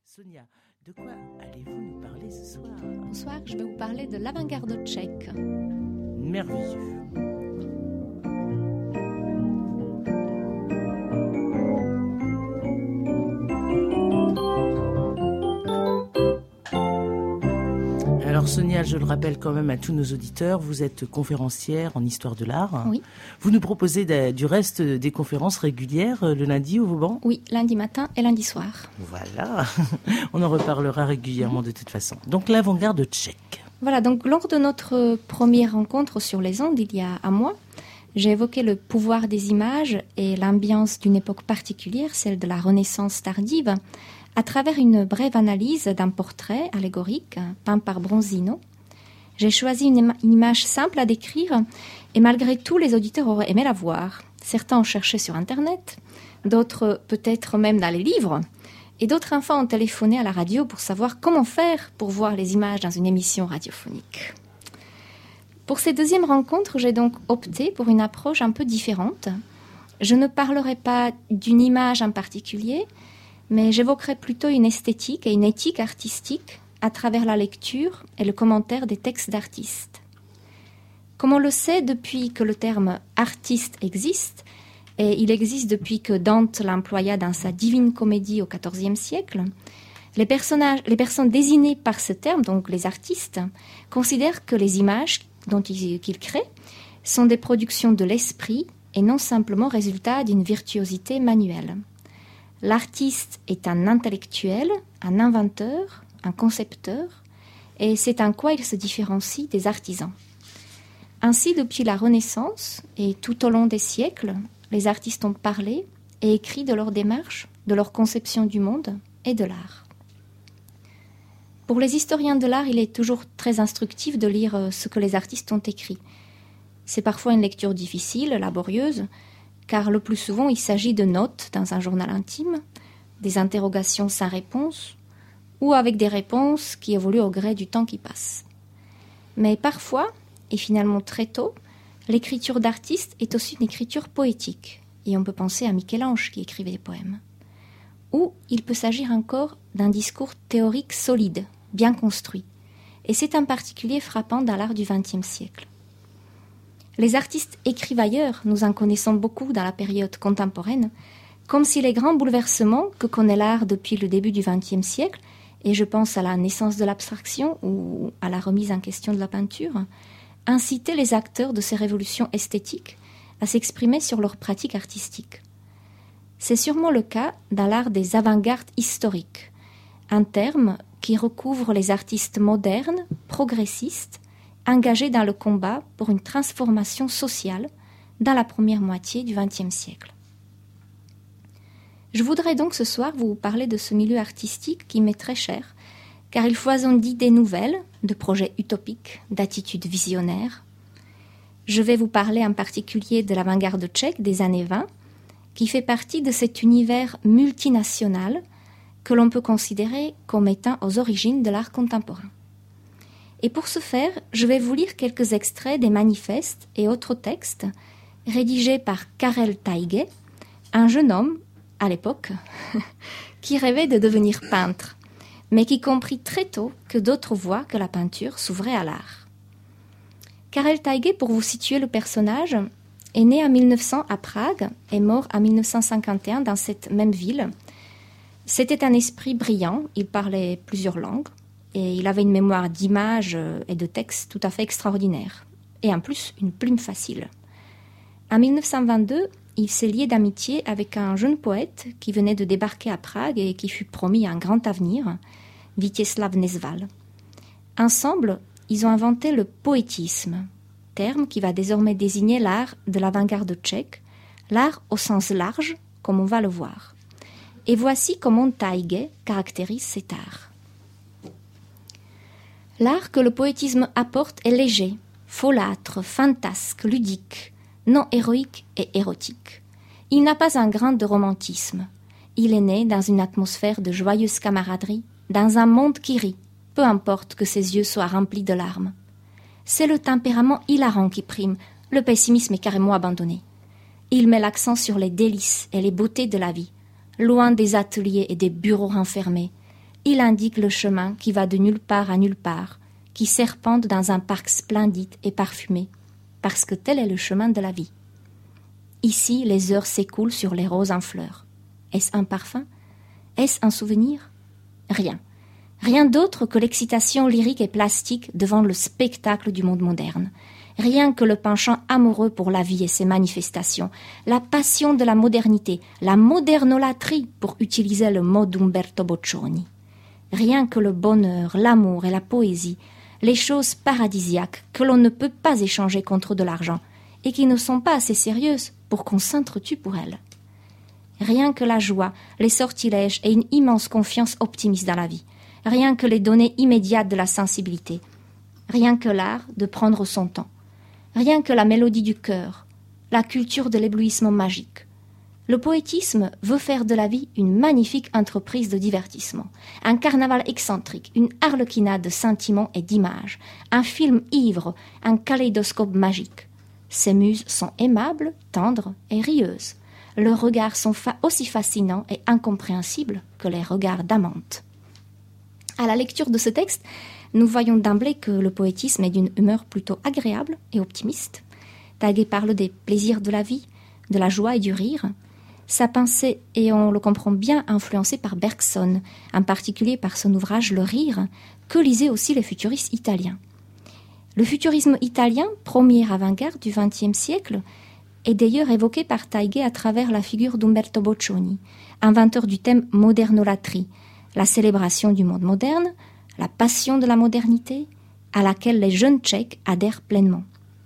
Sonia, de quoi allez-vous nous parler ce soir ? Bonsoir, je vais vous parler de l'avant-garde tchèque. Merveilleux. Alors Sonia, je le rappelle quand même à tous nos auditeurs, vous êtes conférencière en histoire de l'art. Oui. Vous nous proposez du reste des conférences régulières le lundi au Vauban ? Oui, lundi matin et lundi soir. Voilà, on en reparlera régulièrement de toute façon. Donc l'avant-garde tchèque. Voilà, donc lors de notre première rencontre sur les ondes, il y a un mois, j'ai évoqué le pouvoir des images et l'ambiance d'une époque particulière, celle de la Renaissance tardive, à travers une brève analyse d'un portrait allégorique peint par Bronzino. J'ai choisi une image simple à décrire et malgré tout, les auditeurs auraient aimé la voir. Certains ont cherché sur Internet, d'autres peut-être même dans les livres, et d'autres enfants ont téléphoné à la radio pour savoir comment faire pour voir les images dans une émission radiophonique. Pour cette deuxième rencontre, j'ai donc opté pour une approche un peu différente. Je ne parlerai pas d'une image en particulier, mais j'évoquerai plutôt une esthétique et une éthique artistique à travers la lecture et le commentaire des textes d'artistes. Comme on le sait personne que le terme « artiste » existe, et il existe depuis que Dante l'employa dans sa Divine Comédie au XIVe siècle, les personnes désignées par ce terme, donc les artistes, considèrent que les images qu'ils créent sont des productions de l'esprit et non simplement résultat d'une virtuosité manuelle. L'artiste est un intellectuel, un inventeur, un concepteur, et c'est en quoi il se différencie des artisans. Ainsi, depuis la Renaissance et tout au long des siècles, les artistes ont parlé et écrit de leur démarche, de leur conception du monde et de l'art. Pour les historiens de l'art, il est toujours très instructif de lire ce que les artistes ont écrit. C'est parfois une lecture difficile, laborieuse, car le plus souvent il s'agit de notes dans un journal intime, des interrogations sans réponse, ou avec des réponses qui évoluent au gré du temps qui passe. Mais parfois, et finalement très tôt, l'écriture d'artiste est aussi une écriture poétique, et on peut penser à Michel-Ange qui écrivait des poèmes. Ou il peut s'agir encore d'un discours théorique solide, bien construit, et c'est en particulier frappant dans l'art du XXe siècle. Les artistes écrivailleurs, nous en connaissons beaucoup dans la période contemporaine, comme si les grands bouleversements que connaît l'art depuis le début du XXe siècle, et je pense à la naissance de l'abstraction ou à la remise en question de la peinture, incitaient les acteurs de ces révolutions esthétiques à s'exprimer sur leurs pratiques artistiques. C'est sûrement le cas dans l'art des avant-gardes historiques, un terme qui recouvre les artistes modernes, progressistes, engagés dans le combat pour une transformation sociale dans la première moitié du XXe siècle. Je voudrais donc ce soir vous parler de ce milieu artistique qui m'est très cher, car il foisonne d'idées nouvelles, de projets utopiques, d'attitudes visionnaires. Je vais vous parler en particulier de l'avant-garde tchèque des années 20, qui fait partie de cet univers multinational que l'on peut considérer comme étant aux origines de l'art contemporain. Et pour ce faire, je vais vous lire quelques extraits des manifestes et autres textes rédigés par Karel Taige, un jeune homme, à l'époque, qui rêvait de devenir peintre, mais qui comprit très tôt que d'autres voies que la peinture s'ouvraient à l'art. Karel Taige, pour vous situer le personnage, est né en 1900 à Prague et mort en 1951 dans cette même ville. C'était un esprit brillant, il parlait plusieurs langues, et il avait une mémoire d'images et de textes tout à fait extraordinaire. Et en plus, une plume facile. En 1922, il s'est lié d'amitié avec un jeune poète qui venait de débarquer à Prague et qui fut promis un grand avenir, Vítězslav Nezval. Ensemble, ils ont inventé le poétisme, terme qui va désormais désigner l'art de l'avant-garde tchèque, l'art au sens large, comme on va le voir. Et voici comment Taige caractérise cet art. L'art que le poétisme apporte est léger, folâtre, fantasque, ludique, non héroïque et érotique. Il n'a pas un grain de romantisme. Il est né dans une atmosphère de joyeuse camaraderie, dans un monde qui rit, peu importe que ses yeux soient remplis de larmes. C'est le tempérament hilarant qui prime, le pessimisme est carrément abandonné. Il met l'accent sur les délices et les beautés de la vie, loin des ateliers et des bureaux renfermés, Il indique le chemin qui va de nulle part à nulle part, qui serpente dans un parc splendide et parfumé, parce que tel est le chemin de la vie. Ici, les heures s'écoulent sur les roses en fleurs. Est-ce un parfum? Est-ce un souvenir? Rien. Rien d'autre que l'excitation lyrique et plastique devant le spectacle du monde moderne. Rien que le penchant amoureux pour la vie et ses manifestations, la passion de la modernité, la modernolatrie, pour utiliser le mot d'Umberto Boccioni. Rien que le bonheur, l'amour et la poésie, les choses paradisiaques que l'on ne peut pas échanger contre de l'argent et qui ne sont pas assez sérieuses pour qu'on s'entretue pour elles. Rien que la joie, les sortilèges et une immense confiance optimiste dans la vie. Rien que les données immédiates de la sensibilité. Rien que l'art de prendre son temps. Rien que la mélodie du cœur, la culture de l'éblouissement magique. Le poétisme veut faire de la vie une magnifique entreprise de divertissement, un carnaval excentrique, une arlequinade de sentiments et d'images, un film ivre, un kaléidoscope magique. Ses muses sont aimables, tendres et rieuses. Leurs regards sont aussi fascinants et incompréhensibles que les regards d'amante. À la lecture de ce texte, nous voyons d'emblée que le poétisme est d'une humeur plutôt agréable et optimiste. Taguet parle des plaisirs de la vie, de la joie et du rire. Sa pensée est, on le comprend bien, influencée par Bergson, en particulier par son ouvrage Le Rire, que lisaient aussi les futuristes italiens. Le futurisme italien, première avant-garde du XXe siècle, est d'ailleurs évoqué par Taiguet à travers la figure d'Umberto Boccioni, inventeur du thème modernolatrie, la célébration du monde moderne, la passion de la modernité, à laquelle les jeunes Tchèques adhèrent pleinement.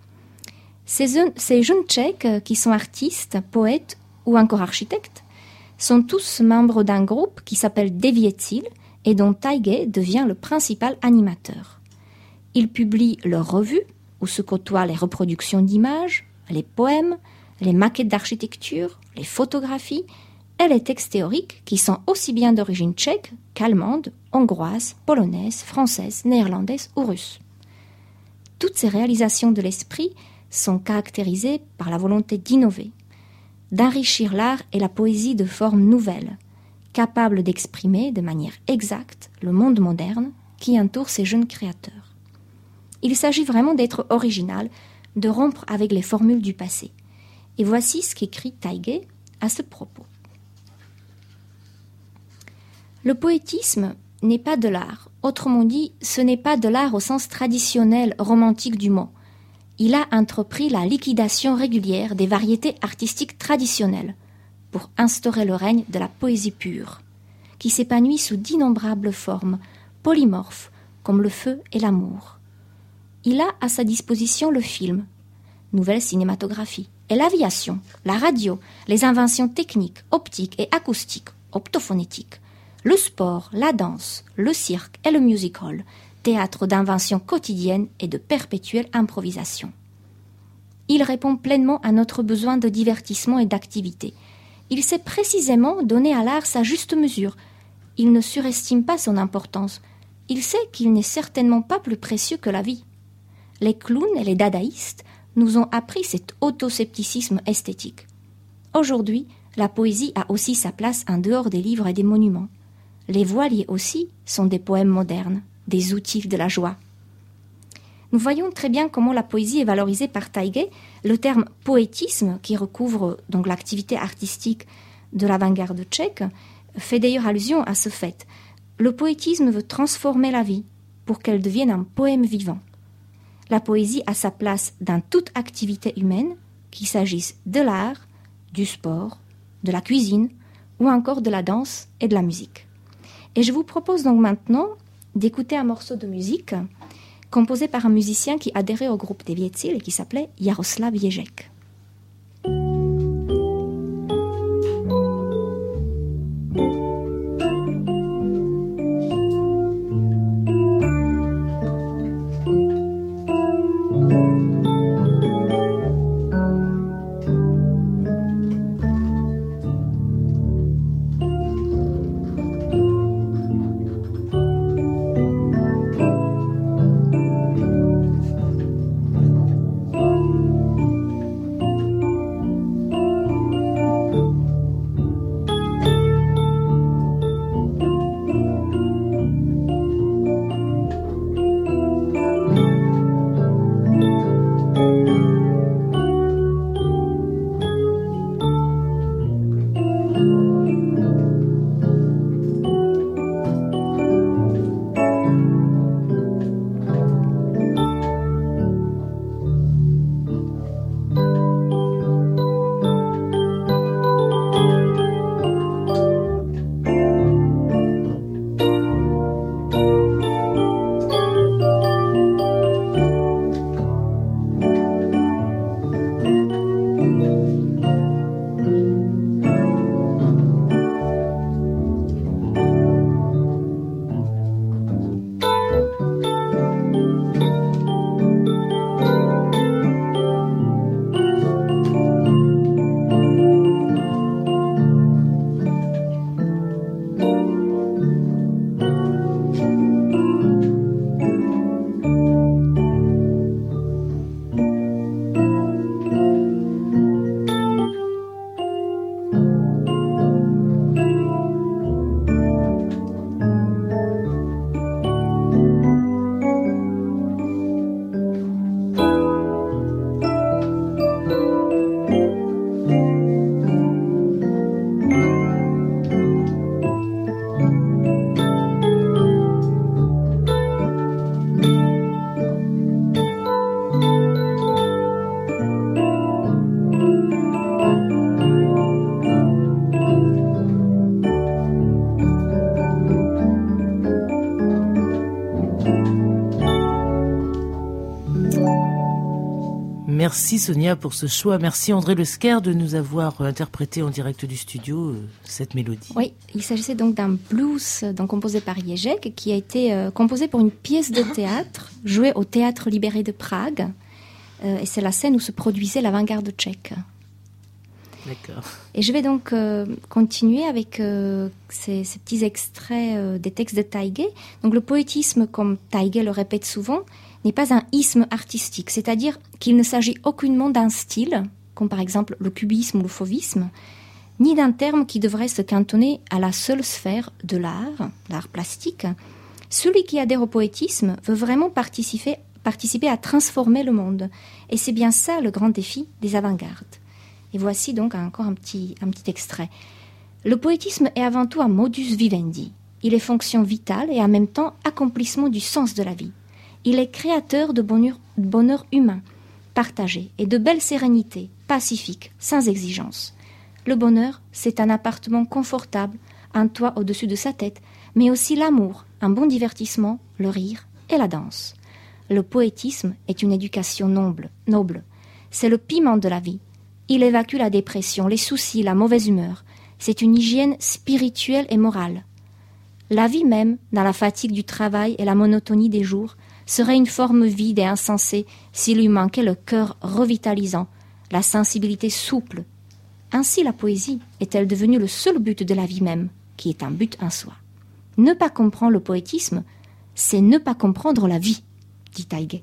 Ces jeunes Tchèques, qui sont artistes, poètes ou encore architectes, sont tous membres d'un groupe qui s'appelle Devětsil et dont Taiguet devient le principal animateur. Ils publient leurs revues, où se côtoient les reproductions d'images, les poèmes, les maquettes d'architecture, les photographies et les textes théoriques qui sont aussi bien d'origine tchèque qu'allemande, hongroise, polonaise, française, néerlandaise ou russe. Toutes ces réalisations de l'esprit sont caractérisées par la volonté d'innover, d'enrichir l'art et la poésie de formes nouvelles, capables d'exprimer de manière exacte le monde moderne qui entoure ces jeunes créateurs. Il s'agit vraiment d'être original, de rompre avec les formules du passé. Et voici ce qu'écrit Taiguet à ce propos. Le poétisme n'est pas de l'art. Autrement dit, ce n'est pas de l'art au sens traditionnel, romantique du mot. Il a entrepris la liquidation régulière des variétés artistiques traditionnelles pour instaurer le règne de la poésie pure, qui s'épanouit sous d'innombrables formes, polymorphes, comme le feu et l'amour. Il a à sa disposition le film, nouvelle cinématographie, et l'aviation, la radio, les inventions techniques, optiques et acoustiques, optophonétiques, le sport, la danse, le cirque et le music hall, théâtre d'inventions quotidiennes et de perpétuelle improvisation. Il répond pleinement à notre besoin de divertissement et d'activité. Il sait précisément donner à l'art sa juste mesure. Il ne surestime pas son importance. Il sait qu'il n'est certainement pas plus précieux que la vie. Les clowns et les dadaïstes nous ont appris cet autoscepticisme esthétique. Aujourd'hui, la poésie a aussi sa place en dehors des livres et des monuments. Les voiliers aussi sont des poèmes modernes, des outils de la joie. Nous voyons très bien comment la poésie est valorisée par Taiguet. Le terme poétisme, qui recouvre donc l'activité artistique de l'avant-garde tchèque, fait d'ailleurs allusion à ce fait. Le poétisme veut transformer la vie pour qu'elle devienne un poème vivant. La poésie a sa place dans toute activité humaine, qu'il s'agisse de l'art, du sport, de la cuisine ou encore de la danse et de la musique. Et je vous propose donc maintenant d'écouter un morceau de musique composé par un musicien qui adhérait au groupe Devětsil et qui s'appelait Jaroslav Ježek. Merci Sonia pour ce choix. Merci André Lesquer de nous avoir interprété en direct du studio cette mélodie. Oui, il s'agissait donc d'un blues composé par Ježek qui a été composé pour une pièce de théâtre jouée au Théâtre Libéré de Prague. Et c'est la scène où se produisait l'avant-garde tchèque. D'accord. Et je vais donc continuer avec ces petits extraits des textes de Taigué. Donc le poétisme, comme Taigué le répète souvent, n'est pas un isme artistique, c'est-à-dire qu'il ne s'agit aucunement d'un style, comme par exemple le cubisme ou le fauvisme, ni d'un terme qui devrait se cantonner à la seule sphère de l'art plastique. Celui qui adhère au poétisme veut vraiment participer à transformer le monde. Et c'est bien ça le grand défi des avant-gardes. Et voici donc encore un petit extrait. Le poétisme est avant tout un modus vivendi. Il est fonction vitale et en même temps accomplissement du sens de la vie. Il est créateur de bonheur humain, partagé, et de belle sérénité, pacifique, sans exigence. Le bonheur, c'est un appartement confortable, un toit au-dessus de sa tête, mais aussi l'amour, un bon divertissement, le rire et la danse. Le poétisme est une éducation noble. C'est le piment de la vie. Il évacue la dépression, les soucis, la mauvaise humeur. C'est une hygiène spirituelle et morale. La vie même, dans la fatigue du travail et la monotonie des jours, serait une forme vide et insensée s'il lui manquait le cœur revitalisant, la sensibilité souple. Ainsi la poésie est-elle devenue le seul but de la vie même, qui est un but en soi. Ne pas comprendre le poétisme, c'est ne pas comprendre la vie, dit Taigué.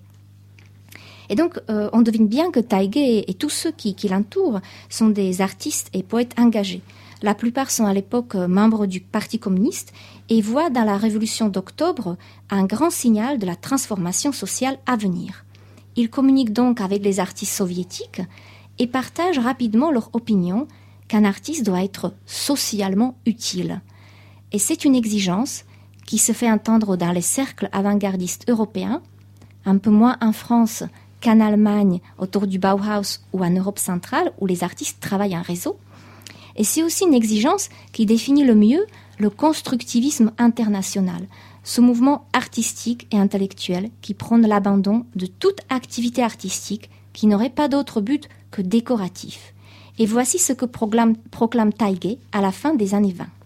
Et donc, on devine bien que Taigué et tous ceux qui l'entourent sont des artistes et poètes engagés. La plupart sont à l'époque membres du Parti communiste et voient dans la Révolution d'octobre un grand signal de la transformation sociale à venir. Ils communiquent donc avec les artistes soviétiques et partagent rapidement leur opinion qu'un artiste doit être socialement utile. Et c'est une exigence qui se fait entendre dans les cercles avant-gardistes européens, un peu moins en France qu'en Allemagne autour du Bauhaus ou en Europe centrale où les artistes travaillent en réseau. Et c'est aussi une exigence qui définit le mieux le constructivisme international, ce mouvement artistique et intellectuel qui prône l'abandon de toute activité artistique qui n'aurait pas d'autre but que décoratif. Et voici ce que proclame Taigué à la fin des années 20.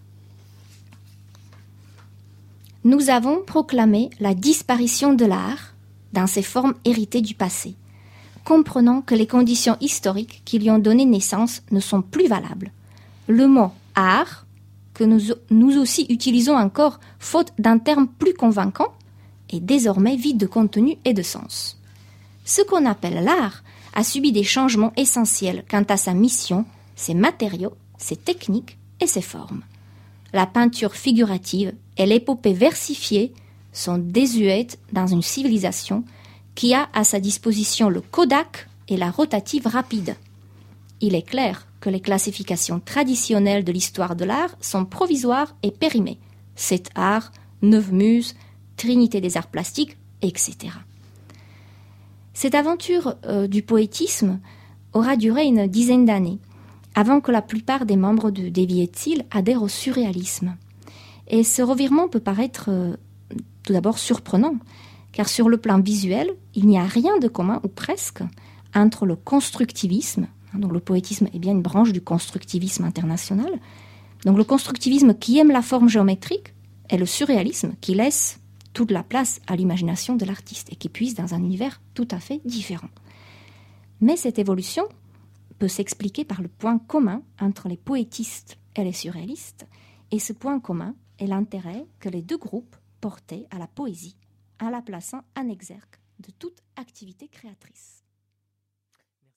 Nous avons proclamé la disparition de l'art dans ses formes héritées du passé, comprenant que les conditions historiques qui lui ont donné naissance ne sont plus valables. Le mot « art », que nous aussi utilisons encore faute d'un terme plus convaincant, est désormais vide de contenu et de sens. Ce qu'on appelle l'art a subi des changements essentiels quant à sa mission, ses matériaux, ses techniques et ses formes. La peinture figurative et l'épopée versifiée sont désuètes dans une civilisation qui a à sa disposition le Kodak et la rotative rapide. Il est clair que les classifications traditionnelles de l'histoire de l'art sont provisoires et périmées. 7 arts, 9 muses, Trinité des arts plastiques, etc. Cette aventure du poétisme aura duré une dizaine d'années, avant que la plupart des membres de Devi Etsil adhèrent au surréalisme. Et ce revirement peut paraître tout d'abord surprenant, car sur le plan visuel, il n'y a rien de commun, ou presque, entre le constructivisme, donc le poétisme est bien une branche du constructivisme international, donc le constructivisme qui aime la forme géométrique, et le surréalisme qui laisse toute la place à l'imagination de l'artiste et qui puise dans un univers tout à fait différent. Mais cette évolution peut s'expliquer par le point commun entre les poétistes et les surréalistes, et ce point commun est l'intérêt que les deux groupes portaient à la poésie, en la plaçant en exergue de toute activité créatrice.